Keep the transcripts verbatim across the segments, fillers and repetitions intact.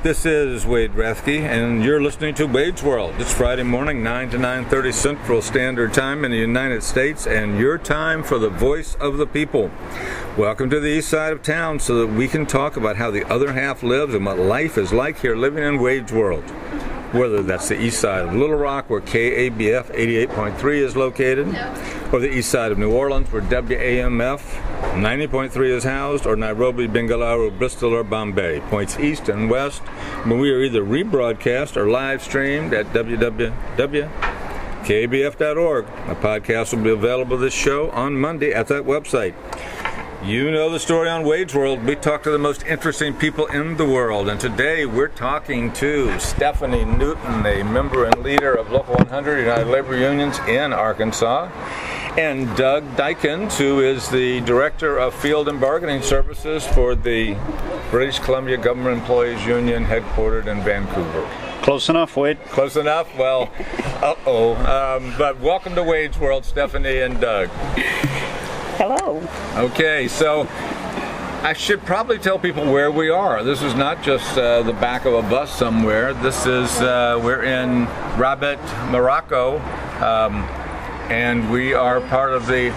This is Wade Rathke, and you're listening to Wade's World. It's Friday morning, nine to nine thirty Central Standard Time in the United States, and your time for the voice of the people. Welcome to the east side of town so that we can talk about how the other half lives and what life is like here living in Wade's World. Whether that's the east side of Little Rock, where K A B F eighty-eight point three is located, or the east side of New Orleans, where W A M F ninety point three is housed, or Nairobi, Bengaluru, Bristol, or Bombay, points east and west, when we are either rebroadcast or live streamed at w w w dot k a b f dot org. A podcast will be available this show on Monday at that website. You know the story on Wade's World. We talk to the most interesting people in the world, and today we're talking to Stephanie Newton, a member and leader of Local one hundred United Labor Unions in Arkansas, and Doug Dykins, who is the Director of Field and Bargaining Services for the British Columbia Government Employees Union headquartered in Vancouver. Close enough, Wade. Close enough? Well, uh-oh. Um, but welcome to Wade's World, Stephanie and Doug. Hello. Okay, so I should probably tell people where we are. This is not just uh, the back of a bus somewhere. This is, uh, we're in Rabat, Morocco, um, and we are part of the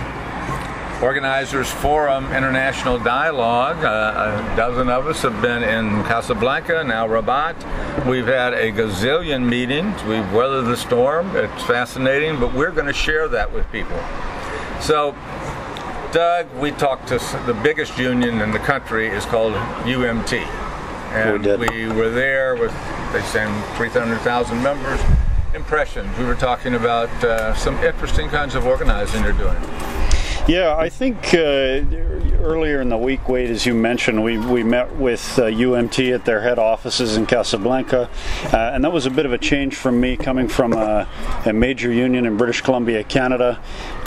Organizers Forum International Dialogue. Uh, a dozen of us have been in Casablanca, now Rabat. We've had a gazillion meetings. We've weathered the storm. It's fascinating, but we're going to share that with people. So, Doug, we talked to the biggest union in the country is called U M T, and we, we were there with, they say, three hundred thousand members. Impressions. We were talking about uh, some interesting kinds of organizing they're doing. Yeah, I think uh, earlier in the week, Wade, as you mentioned, we, we met with uh, U M T at their head offices in Casablanca, uh, and that was a bit of a change from me coming from a, a major union in British Columbia, Canada.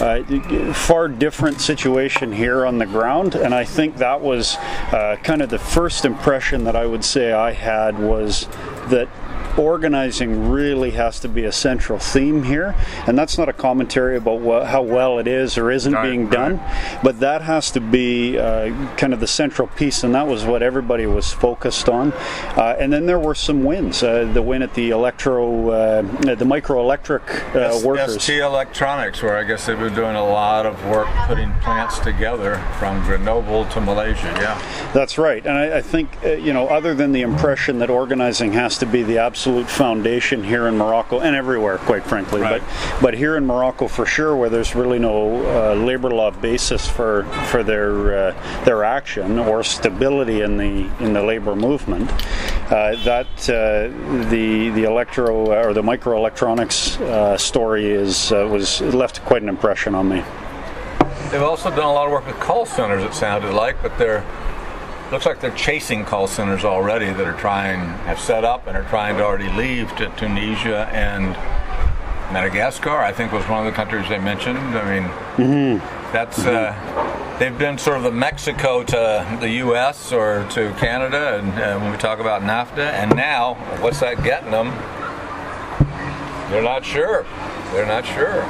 Uh, far different situation here on the ground, and I think that was uh, kind of the first impression that I would say I had was that organizing really has to be a central theme here, and that's not a commentary about wh- how well it is or isn't right, being done, right. But that has to be uh, kind of the central piece, and that was what everybody was focused on. Uh, and then there were some wins. Uh, the win at the electro, uh, the microelectric uh, S- workers. S T Electronics, where I guess they've been doing a lot of work putting plants together from Grenoble to Malaysia. Yeah, that's right. And I, I think uh, you know, other than the impression that organizing has to be the absolute foundation here in Morocco and everywhere, quite frankly, right. but but here in Morocco for sure, where there's really no uh, labor law basis for for their uh, their action or stability in the in the labor movement, uh, that uh, the the electro or the microelectronics uh, story is uh, was it left quite an impression on me. They've also done a lot of work with call centers, it sounded like, but they're looks like they're chasing call centers already that are trying, have set up and are trying to already leave to Tunisia and Madagascar, I think was one of the countries they mentioned. I mean, mm-hmm. that's, mm-hmm. uh, they've been sort of the Mexico to the U S or to Canada, and uh, when we talk about NAFTA, and now, what's that getting them? They're not sure. They're not sure.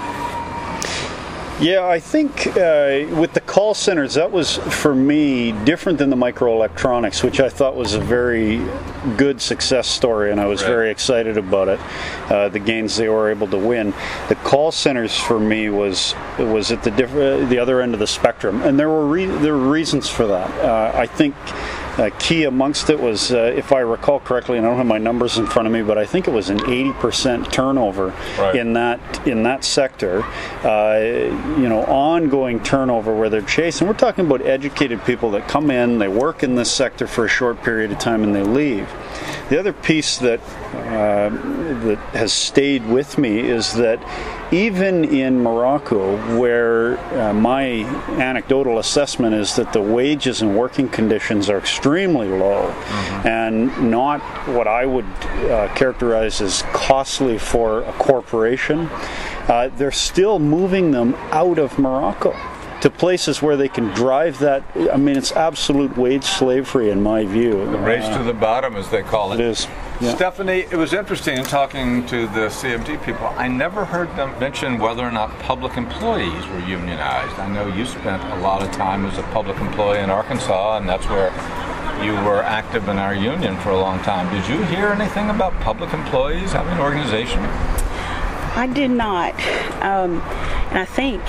Yeah, I think uh, with the call centers, that was, for me, different than the microelectronics, which I thought was a very good success story, and I was right. very excited about it, uh, the gains they were able to win. The call centers, for me, was was at the diff- uh, the other end of the spectrum, and there were re- there were reasons for that. Uh, I think Uh, key amongst it was, uh, if I recall correctly, and I don't have my numbers in front of me, but I think it was an eighty percent turnover right. in that in that sector. Uh, you know, ongoing turnover where they're chasing. We're talking about educated people that come in, they work in this sector for a short period of time, and they leave. The other piece that uh, that has stayed with me is that even in Morocco, where uh, my anecdotal assessment is that the wages and working conditions are extremely low mm-hmm. and not what I would uh, characterize as costly for a corporation, uh, they're still moving them out of Morocco to places where they can drive that. I mean, it's absolute wage slavery in my view. The race uh, to the bottom, as they call it. It is. Yeah. Stephanie, it was interesting in talking to the C M T people. I never heard them mention whether or not public employees were unionized. I know you spent a lot of time as a public employee in Arkansas, and that's where you were active in our union for a long time. Did you hear anything about public employees having an organization? I did not. Um, and I think...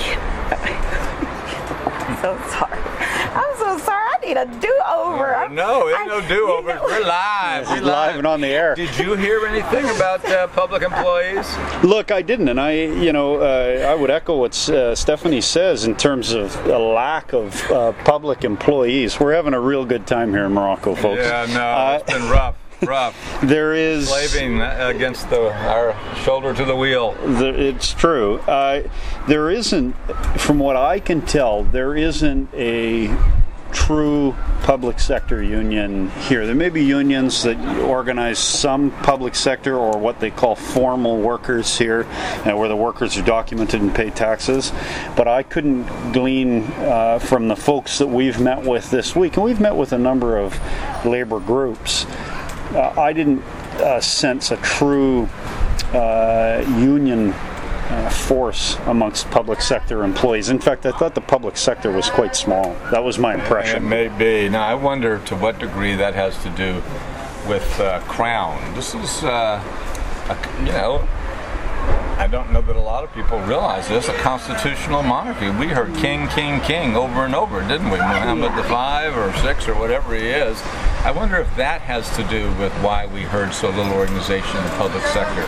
I'm so sorry. I'm so sorry. I need a do-over. No, it's no do-over. We're live. We're live. live and on the air. Did you hear anything about uh, public employees? Look, I didn't, and I, you know, uh, I would echo what uh, Stephanie says in terms of a lack of uh, public employees. We're having a real good time here in Morocco, folks. Yeah, no, uh, it's been rough. Rough. There is slaving against the, our shoulder to the wheel. The, it's true. Uh, there isn't, from what I can tell, there isn't a true public sector union here. There may be unions that organize some public sector or what they call formal workers here, uh, where the workers are documented and pay taxes. But I couldn't glean uh, from the folks that we've met with this week, and we've met with a number of labor groups. Uh, I didn't uh, sense a true uh, union uh, force amongst public sector employees. In fact, I thought the public sector was quite small. That was my impression. It may be. Now, I wonder to what degree that has to do with uh, Crown. This is, uh, a, you know, I don't know that a lot of people realize this, a constitutional monarchy. We heard king, king, king over and over, didn't we? Muhammad the five or six or whatever he is. I wonder if that has to do with why we heard so little organization in the public sector.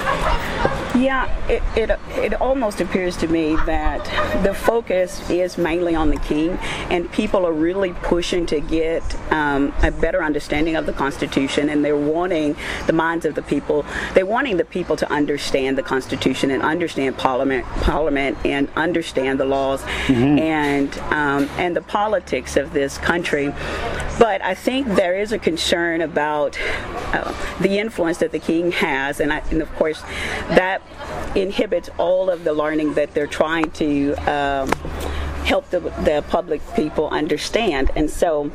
Yeah, it, it it almost appears to me that the focus is mainly on the king, and people are really pushing to get um, a better understanding of the Constitution, and they're wanting the minds of the people. They're wanting the people to understand the Constitution and understand Parliament, Parliament, and understand the laws mm-hmm. and um, and the politics of this country. But I think there is a concern about uh, the influence that the king has, and, I, and of course that inhibits all of the learning that they're trying to um, help the, the public people understand. And so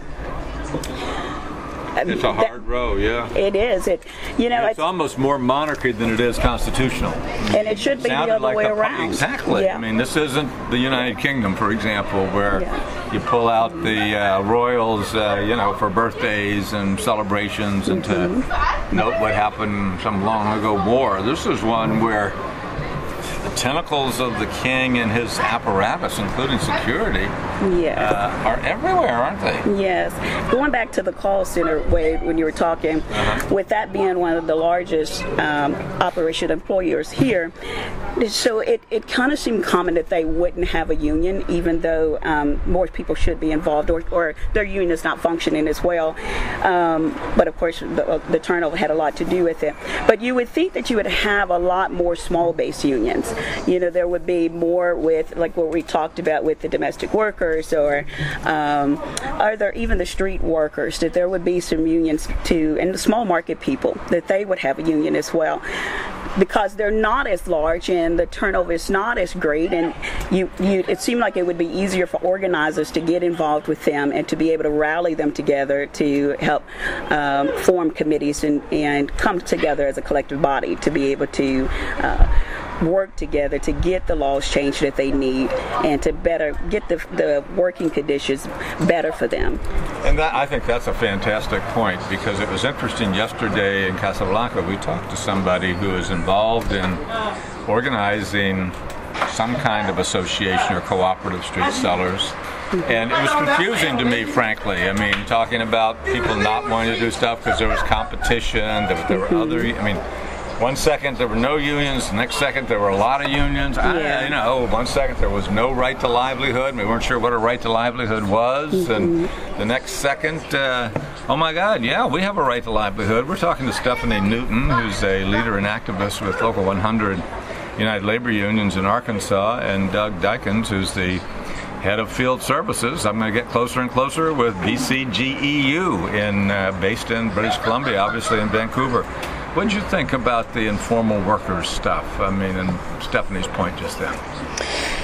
it's a hard row, yeah. It is. It, you know, it's, it's almost more monarchy than it is constitutional. And it should be the other like way the, around. Exactly. Yeah. I mean, this isn't the United Kingdom, for example, where yeah. you pull out the uh, royals, uh, you know, for birthdays and celebrations, and mm-hmm. to note what happened some long ago war. This is one where the tentacles of the king and his apparatus, including security, yes. uh, are everywhere, aren't they? Yes. Going back to the call center, Wade, when you were talking, uh-huh. with that being one of the largest um, operation employers here, so it, it kind of seemed common that they wouldn't have a union, even though um, more people should be involved, or, or their union is not functioning as well. Um, but of course, the, the turnover had a lot to do with it. But you would think that you would have a lot more small-based unions. You know, there would be more with, like what we talked about with the domestic workers, or um, are there even the street workers, that there would be some unions too, and the small market people, that they would have a union as well, because they're not as large and the turnover is not as great, and you, you it seemed like it would be easier for organizers to get involved with them and to be able to rally them together to help um, form committees and, and come together as a collective body to be able to uh, work together to get the laws changed that they need and to better get the, the working conditions better for them. And that, I think that's a fantastic point, because it was interesting yesterday in Casablanca. We talked to somebody who is involved in organizing some kind of association or cooperative street sellers. And it was confusing to me, frankly. I mean, talking about people not wanting to do stuff because there was competition, there, there were other, I mean, one second there were no unions, the next second there were a lot of unions. Yeah. I, you know, one second there was no right to livelihood. We weren't sure what a right to livelihood was. Mm-hmm. And the next second, uh, oh my God, yeah, we have a right to livelihood. We're talking to Stephanie Newton, who's a leader and activist with Local one hundred United Labor Unions in Arkansas, and Doug Dykins, who's the head of field services. I'm going to get closer and closer with B C G E U, in uh, based in British Columbia, obviously in Vancouver. What did you think about the informal workers stuff? I mean, and Stephanie's point just then.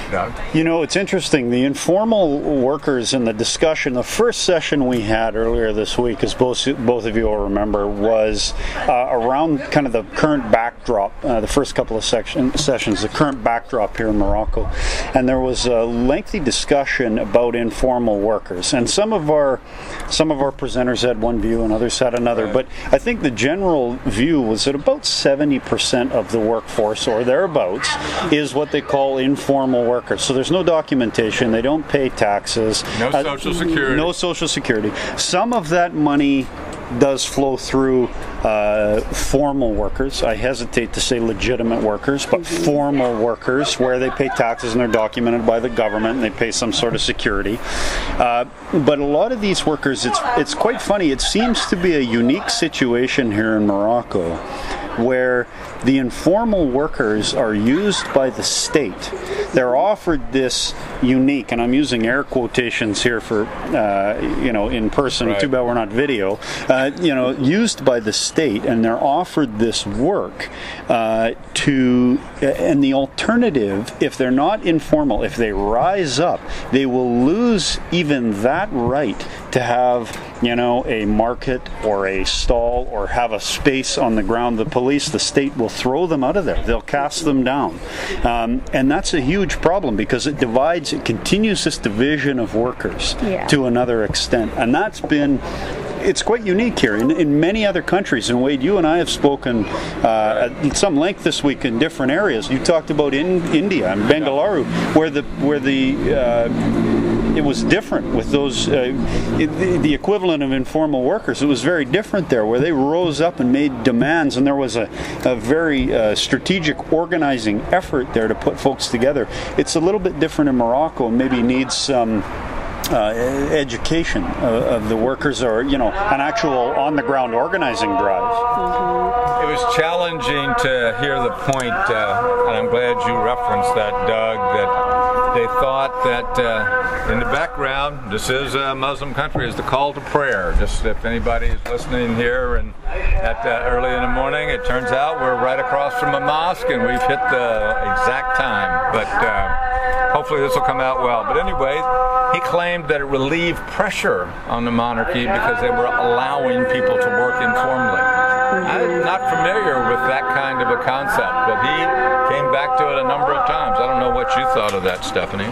Doug? You know, it's interesting. The informal workers in the discussion, the first session we had earlier this week, as both, both of you will remember, was uh, around kind of the current backdrop, uh, the first couple of section, sessions, the current backdrop here in Morocco. And there was a lengthy discussion about informal workers. And some of our some of our presenters had one view and others had another. Right. But I think the general view was that about seventy percent of the workforce, or thereabouts, is what they call informal workers. So there's no documentation, they don't pay taxes. No uh, Social Security. No Social Security. Some of that money does flow through uh, formal workers. I hesitate to say legitimate workers, but mm-hmm. formal workers, where they pay taxes and they're documented by the government and they pay some sort of security. Uh, but a lot of these workers, it's it's quite funny. It seems to be a unique situation here in Morocco, where the informal workers are used by the state. They're offered this unique, and I'm using air quotations here for, uh, you know, in person, right. Too bad we're not video, uh, you know, used by the state, and they're offered this work uh, to, and the alternative, if they're not informal, if they rise up, they will lose even that right to have, you know, a market or a stall or have a space on the ground. The police, the state will throw them out of there. They'll cast them down. Um, and that's a huge problem because it divides, it continues this division of workers yeah. to another extent. And that's been, it's quite unique here. In, in many other countries, and Wade, you and I have spoken uh, at some length this week in different areas. You talked about in India and Bengaluru, where the, where the, uh, it was different with those, uh, the, the equivalent of informal workers. It was very different there, where they rose up and made demands, and there was a, a very uh, strategic organizing effort there to put folks together. It's a little bit different in Morocco, and maybe needs some uh, education of, of the workers, or, you know, an actual on-the-ground organizing drive. Mm-hmm. It was challenging to hear the point, uh, and I'm glad you referenced that, Doug, that they thought that uh, in the background, this is a Muslim country, is the call to prayer. Just if anybody is listening here and at uh, early in the morning, it turns out we're right across from a mosque and we've hit the exact time. But uh, hopefully this will come out well. But anyway, he claimed that it relieved pressure on the monarchy because they were allowing people to work informally. I'm not familiar with that kind of a concept, but he came back to it a number of times. I don't know what you thought of that, Stephanie.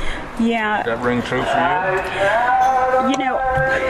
Yeah. Does that ring true for you? You know,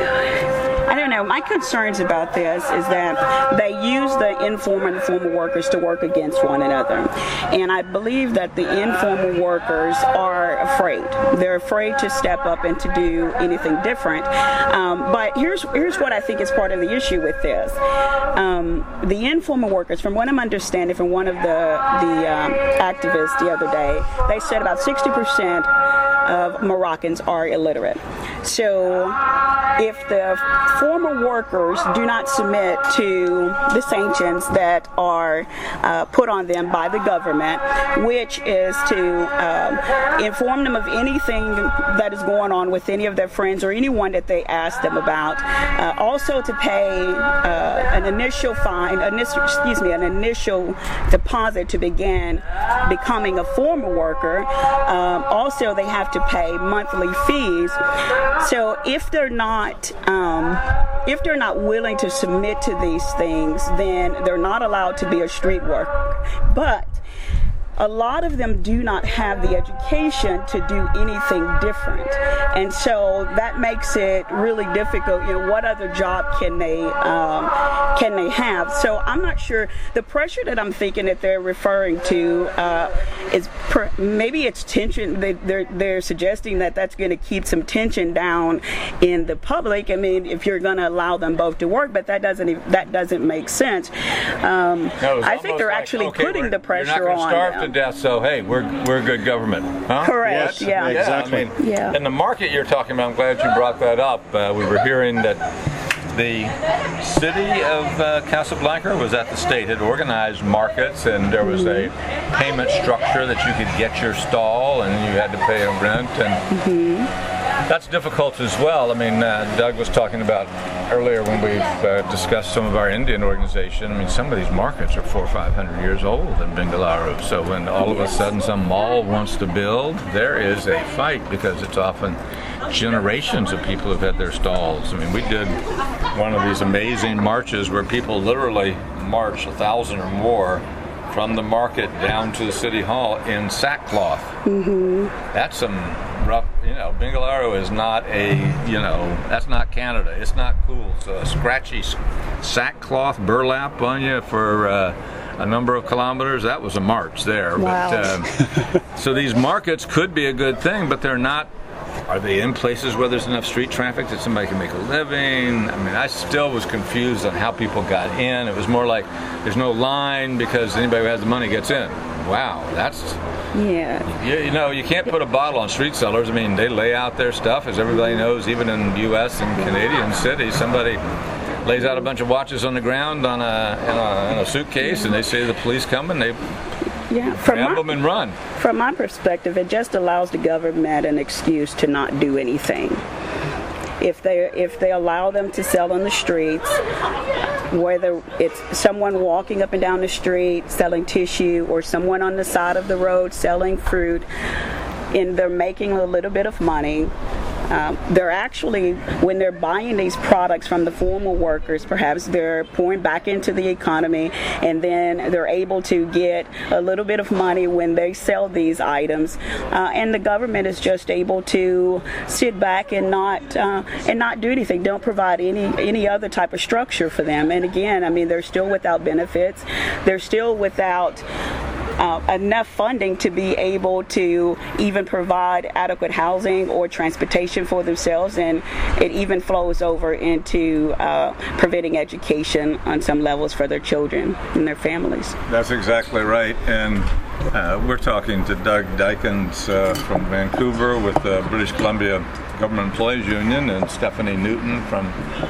I don't know. My concerns about this is that they use the informal and formal workers to work against one another. And I believe that the informal workers are afraid. They're afraid to step up and to do anything different. Um, but here's here's what I think is part of the issue with this. Um, the informal workers, from what I'm understanding from one of the, the um, activists the other day, they said about sixty percent of Moroccans are illiterate. So if the former workers do not submit to the sanctions that are uh, put on them by the government, which is to um, inform them of anything that is going on with any of their friends or anyone that they ask them about, uh, also to pay uh, an initial fine, initial, excuse me, an initial deposit to begin becoming a former worker. Um, also, they have to pay monthly fees. So if they're not um, if they're not willing to submit to these things, then they're not allowed to be a street worker. But a lot of them do not have the education to do anything different. And so that makes it really difficult. You know, what other job can they um, can they have? So I'm not sure. The pressure that I'm thinking that they're referring to uh, is per, maybe it's tension. They, they're they're suggesting that that's going to keep some tension down in the public. I mean, if you're going to allow them both to work, but that doesn't even, that doesn't make sense. Um, no, I think they're like, actually okay, putting the pressure on them. Death, so hey, we're we're good government, huh? Correct. Yes, yeah. Exactly. Yeah, I mean, yeah. In the market you're talking about, I'm glad you brought that up. Uh, we were hearing that the city of uh, Casablanca was at the state had organized markets, and there was mm-hmm. a payment structure that you could get your stall, and you had to pay a rent, and. Mm-hmm. that's difficult as well. I mean, uh, Doug was talking about earlier when we uh, discussed some of our Indian organization. I mean, some of these markets are four or five hundred years old in Bengaluru. So when all of a sudden some mall wants to build, there is a fight because it's often generations of people who've had their stalls. I mean, we did one of these amazing marches where people literally march a thousand or more from the market down to the city hall in sackcloth. Mm-hmm. That's some rough, you know, Bengaluru is not a, you know, that's not Canada. It's not cool. So a scratchy sackcloth burlap on you for uh, a number of kilometers, that was a march there. Wow. But uh, so these markets could be a good thing, but they're not. Are they in places where there's enough street traffic that somebody can make a living? I mean, I still was confused on how people got in. It was more like there's no line because anybody who has the money gets in. Wow, that's... Yeah. You, you know, you can't put a bottle on street sellers. I mean, they lay out their stuff, as everybody knows, even in U S and Canadian cities. Somebody lays out a bunch of watches on the ground on a, in a, in a suitcase, and they say the police come and they... Yeah, from grab my, them and run. From my perspective, it just allows the government an excuse to not do anything. If they if they allow them to sell on the streets, whether it's someone walking up and down the street selling tissue or someone on the side of the road selling fruit, and they're making a little bit of money. Um, they're actually, when they're buying these products from the formal workers, perhaps they're pouring back into the economy, and then they're able to get a little bit of money when they sell these items, uh, and the government is just able to sit back and not uh, and not do anything. Don't provide any any other type of structure for them. And again, I mean, they're still without benefits. They're still without Uh, enough funding to be able to even provide adequate housing or transportation for themselves, and it even flows over into uh, preventing education on some levels for their children and their families. That's exactly right, and uh, we're talking to Doug Dykens uh, from Vancouver with the British Columbia Government Employees Union, and Stephanie Newton from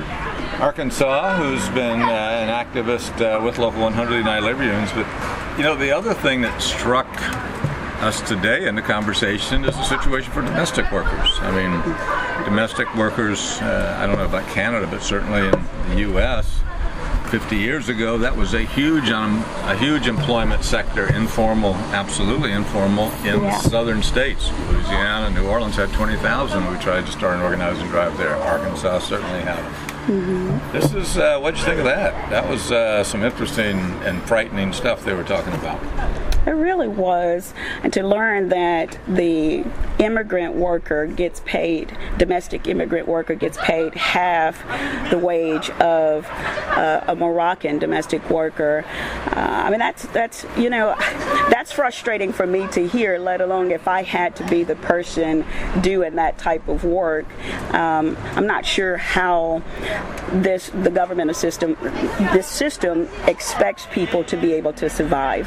Arkansas, who's been uh, an activist uh, with Local one hundred United Labor Unions. But you know, the other thing that struck us today in the conversation is the situation for domestic workers. I mean, domestic workers, uh, I don't know about Canada, but certainly in the U S, fifty years ago, that was a huge um, a huge employment sector, informal, absolutely informal, in Yeah. southern states. Louisiana, New Orleans had twenty thousand. We tried to start an organizing drive there. Arkansas certainly had them. Mm-hmm. This is, uh, what'd you think of that? That was uh, some interesting and frightening stuff they were talking about. It really was, and to learn that the immigrant worker gets paid, domestic immigrant worker gets paid half the wage of uh, a Moroccan domestic worker. Uh, I mean, that's that's you know, that's frustrating for me to hear. Let alone if I had to be the person doing that type of work. Um, I'm not sure how this the government system this system expects people to be able to survive.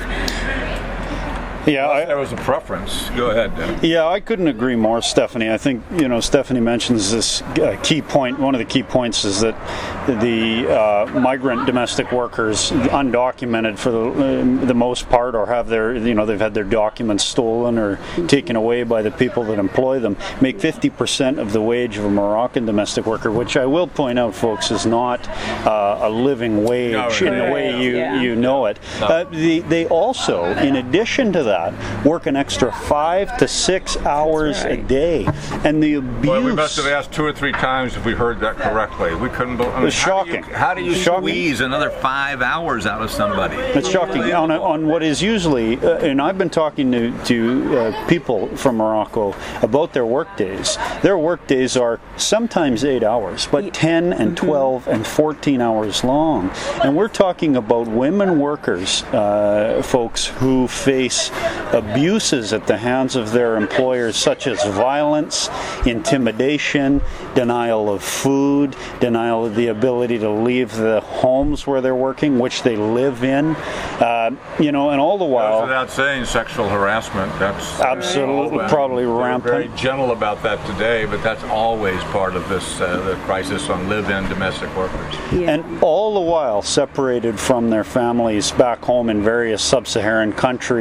Yeah, Well, I, if there was a preference. Go ahead, Dan. Yeah, I couldn't agree more, Stephanie. I think, you know, Stephanie mentions this uh, key point. One of the key points is that the uh, migrant domestic workers, undocumented for the, uh, the most part, or have their, you know, they've had their documents stolen or taken away by the people that employ them, make fifty percent of the wage of a Moroccan domestic worker, which I will point out, folks, is not uh, a living wage No, right. in the way you, Yeah. you know it. No. Uh, the, they also, in addition to that, work an extra five to six hours right. a day, and the abuse. Well, we must have asked two or three times if we heard that correctly. We couldn't believe. I mean, It's how do you- shocking. How do you, Shocking. squeeze another five hours out of somebody? It's shocking on, on what is usually, uh, and I've been talking to, to uh, people from Morocco about their work days. Their work days are sometimes eight hours, but ten and twelve and fourteen hours long. And we're talking about women workers, uh, folks, who face abuses at the hands of their employers, such as violence, intimidation, denial of food, denial of the ability to leave the homes where they're working, which they live in, uh, you know, and all the Goes while, without saying, sexual harassment. That's Absolutely, uh, probably they're rampant. Very gentle about that today, but that's always part of this uh, the crisis on live-in domestic workers. Yeah. and all the while separated from their families back home in various sub-Saharan countries,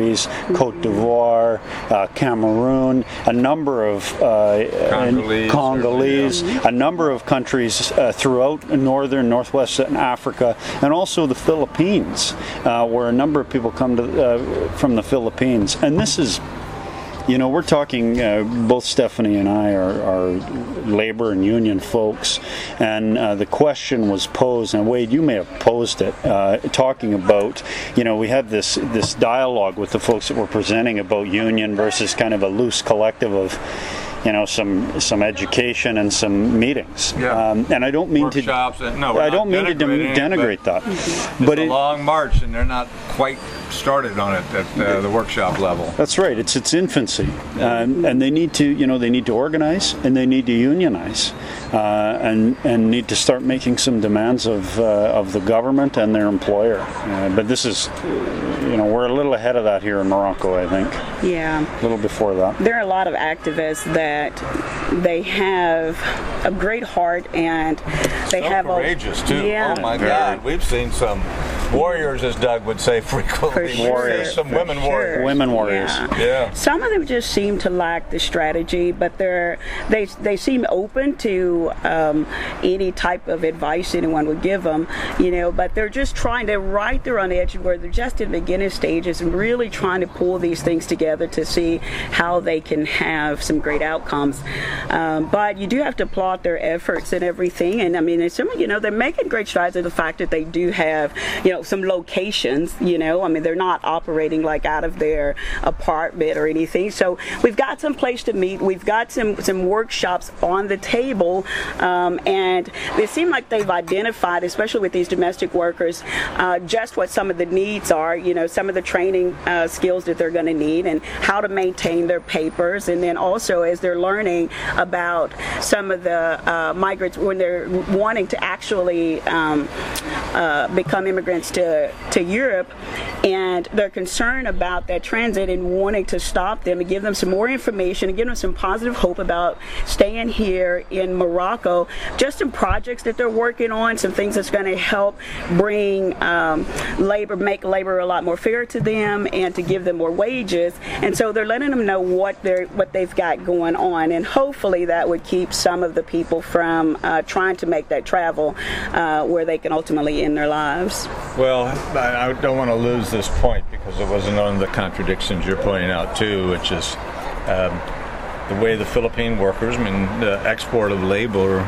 Cote d'Ivoire, uh, Cameroon, a number of uh, Congolese, Congolese yeah. a number of countries uh, throughout northern, northwestern Africa, and also the Philippines, uh, where a number of people come to uh, from the Philippines. And this is, you know, we're talking, uh, both Stephanie and I are, are labor and union folks, and uh, the question was posed, and Wade, you may have posed it, uh, talking about, you know, we had this, this dialogue with the folks that were presenting about union versus kind of a loose collective of, you know, some some education and some meetings. Yeah. Um, and I don't mean Workshops to. And, no, I don't mean to dem- denigrate but that. It's but a it, long march, and they're not quite started on it at uh, the workshop level. That's right. It's its infancy, um, and they need to, you know, they need to organize and they need to unionize, uh, and and need to start making some demands of uh, of the government and their employer. Uh, but this is, you know, we're a little ahead of that here in Morocco, I think. Yeah. A little before that. There are a lot of activists that they have a great heart, and they so have courageous a, too. Yeah. Oh my Very. God, we've seen some warriors, as Doug would say frequently. For sure. Warriors. Some For women sure. warriors. Women warriors. Yeah. Yeah. Some of them just seem to lack the strategy, but they're they they seem open to um, any type of advice anyone would give them, you know. But they're just trying to right there on the edge where they're just in the beginning stages and really trying to pull these things together to see how they can have some great outcomes. Um, but you do have to applaud their efforts and everything. And I mean, it's, you know, they're making great strides in the fact that they do have, you know, some locations. You know, I mean, they're not operating like out of their apartment or anything. So we've got some place to meet. We've got some some workshops on the table, um, and they seem like they've identified, especially with these domestic workers, uh, just what some of the needs are. You know, some of the training uh, skills that they're going to need, and how to maintain their papers, and then also as they're learning about some of the uh, migrants when they're wanting to actually um, uh, become immigrants to to Europe, and they're concerned about that transit and wanting to stop them and give them some more information and give them some positive hope about staying here in Morocco. Just some projects that they're working on, some things that's going to help bring um, labor, make labor a lot more fair to them, and to give them more wages. And so they're letting them know what they're what they've got going on, and hopefully that would keep some of the people from uh, trying to make that travel uh, where they can ultimately end their lives. Well, I I don't want to lose this point because it wasn't one of the contradictions you're pointing out too, which is um, the way the Philippine workers, I mean, the export of labor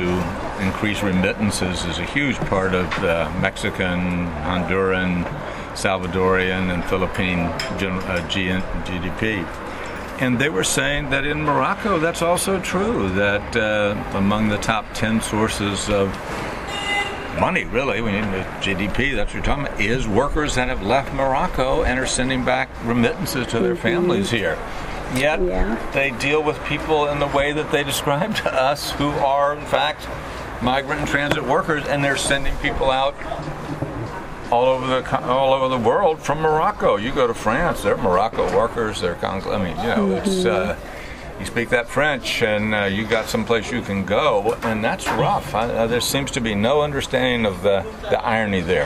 to increase remittances is a huge part of the Mexican, Honduran, Salvadorian, and Philippine G D P. And they were saying that in Morocco, that's also true, that uh, among the top ten sources of money, really, when you the G D P, that's what you're talking about, is workers that have left Morocco and are sending back remittances to their mm-hmm. families here. Yet yeah. they deal with people in the way that they describe to us, who are, in fact, migrant and transit workers, and they're sending people out all over the all over the world from Morocco. You go to France, they're Morocco workers, they're Congolese. I mean, you know, mm-hmm. it's uh, you speak that French, and uh, you got someplace you can go, and that's rough. I, uh, there seems to be no understanding of the, the irony there.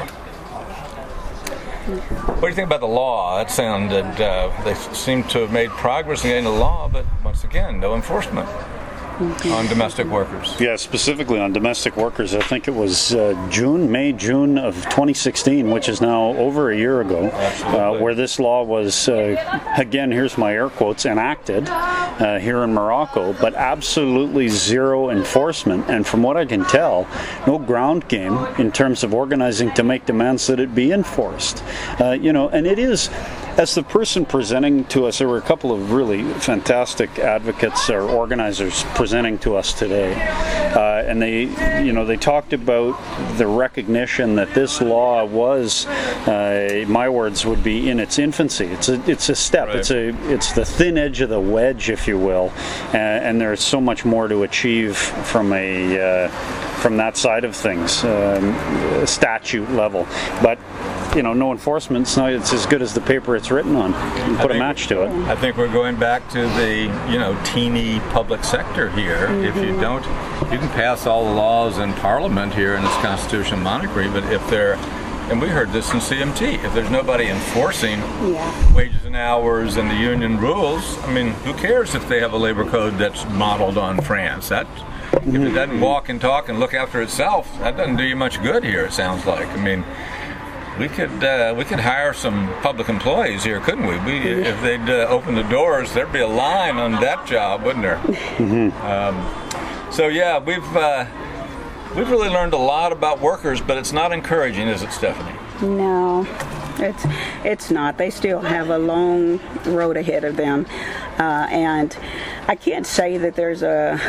What do you think about the law? That sounded, uh, they seem to have made progress in getting the law, but once again, no enforcement on domestic workers. Yeah, specifically on domestic workers. I think it was uh, June, May, June of twenty sixteen, which is now over a year ago, uh, where this law was, uh, again, here's my air quotes, enacted uh, here in Morocco, but absolutely zero enforcement. And from what I can tell, no ground game in terms of organizing to make demands that it be enforced. Uh, you know, and it is. As the person presenting to us, there were a couple of really fantastic advocates or organizers presenting to us today, uh, and they, you know, they talked about the recognition that this law was, uh, my words would be, in its infancy. It's a, it's a step. Right. It's a, it's the thin edge of the wedge, if you will, uh, and there's so much more to achieve from a, uh, from that side of things, um, statute level, but. You know, no enforcement. It's, not, it's as good as the paper it's written on. You put think, a match to it. I think we're going back to the, you know, teeny public sector here. Mm-hmm. If you don't, you can pass all the laws in Parliament here in its constitutional monarchy, but if they're and we heard this in C M T, if there's nobody enforcing Yeah. wages and hours and the union rules, I mean, who cares if they have a labor code that's modeled on France? That, if it doesn't walk and talk and look after itself, that doesn't do you much good here, it sounds like. I mean, we could uh, we could hire some public employees here, couldn't we? We if they'd uh, open the doors, there'd be a line on that job, wouldn't there? Mm-hmm. Um, so yeah, we've uh, we've really learned a lot about workers, but it's not encouraging, is it, Stephanie? No, it's it's not. They still have a long road ahead of them, uh, and I can't say that there's a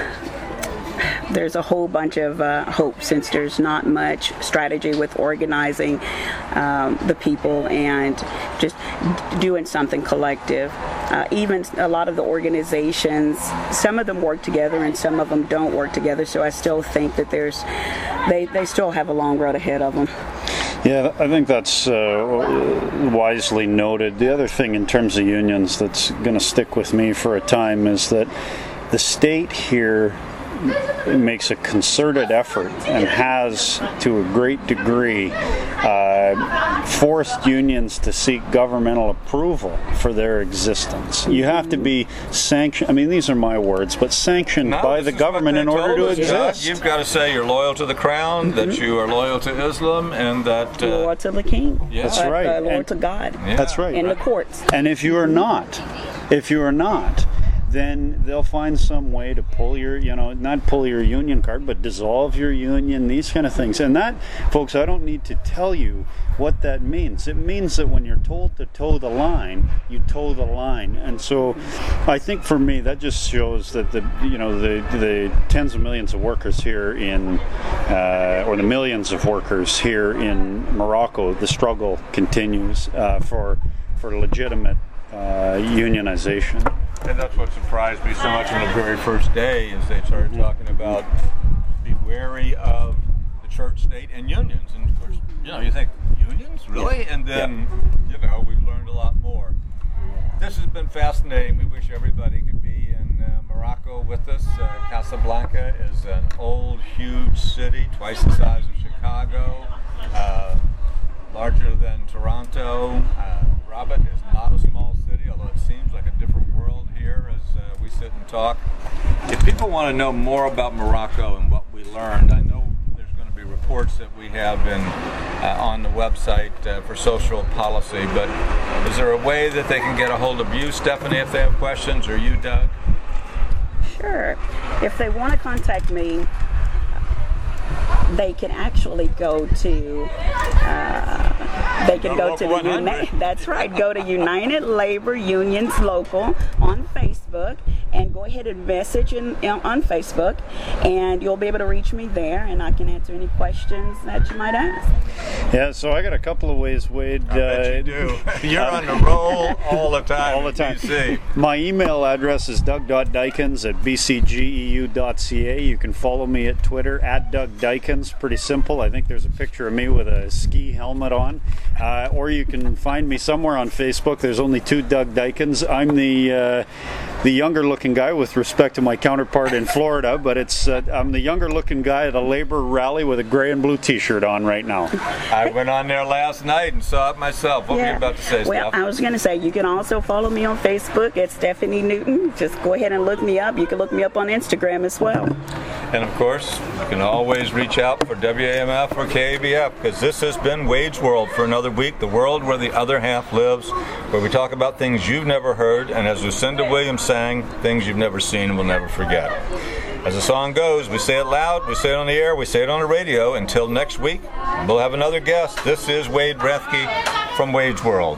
there's a whole bunch of uh, hope, since there's not much strategy with organizing um, the people and just doing something collective. Uh, even a lot of the organizations, some of them work together and some of them don't work together. So I still think that there's they they still have a long road ahead of them. Yeah, I think that's uh, wisely noted. The other thing in terms of unions that's going to stick with me for a time is that the state here makes a concerted effort and has, to a great degree, uh, forced unions to seek governmental approval for their existence. You have to be sanctioned, I mean, these are my words, but sanctioned no, by the government in order to us. exist. You've got to say you're loyal to the crown, mm-hmm. that you are loyal to Islam, and that... Uh, loyal to the king. Yeah. That's right. Uh, loyal and, to God. Yeah. That's right. In the courts. And if you are not, if you are not, then they'll find some way to pull your, you know, not pull your union card, but dissolve your union, these kind of things. And that, folks, I don't need to tell you what that means. It means that when you're told to toe the line, you toe the line. And so I think for me, that just shows that the, you know, the the tens of millions of workers here in, uh, or the millions of workers here in Morocco, the struggle continues uh, for, for legitimate uh, unionization. And that's what surprised me so much on the very first day, is they started talking about be wary of the church, state, and unions. And of course, you know, you think, unions? Really? Yeah. And then, yeah. you know, we've learned a lot more. This has been fascinating. We wish everybody could be in uh, Morocco with us. Uh, Casablanca is an old, huge city, twice the size of Chicago, uh, larger than Toronto. Uh, Rabat is not a small city, although it seems like a different world here as uh, we sit and talk. If people want to know more about Morocco and what we learned, I know there's going to be reports that we have in uh, on the website uh, for social policy, but is there a way that they can get a hold of you, Stephanie, if they have questions, or you, Doug? Sure. If they want to contact me, they can actually go to uh, they can go to the Uni- that's right go to United Labor Unions Local on Facebook, and go ahead and message in, in, on Facebook, and you'll be able to reach me there, and I can answer any questions that you might ask. Yeah, so I got a couple of ways, Wade. I bet uh, you do. You're on the roll all the time. All the time. B C. My email address is doug dot dykens at b c g e u dot c a. You can follow me at Twitter at Doug Dykens. Pretty simple. I think there's a picture of me with a ski helmet on. Uh, or you can find me somewhere on Facebook. There's only two Doug Dykens. I'm the uh, the younger looking guy with respect to my counterpart in Florida, but it's uh, I'm the younger looking guy at a labor rally with a gray and blue t-shirt on right now. I went on there last night and saw it myself. What yeah. were you about to say, Well, Steph? I was going to say, you can also follow me on Facebook at Stephanie Newton. Just go ahead and look me up. You can look me up on Instagram as well. And of course, you can always reach out for W A M F or K A B F, because this has been Wade's World for another week, the world where the other half lives, where we talk about things you've never heard, and as Lucinda Williams sang, things you've never seen and will never forget. As the song goes, we say it loud, we say it on the air, we say it on the radio. Until next week, we'll have another guest. This is Wade Rathke from Wade's World.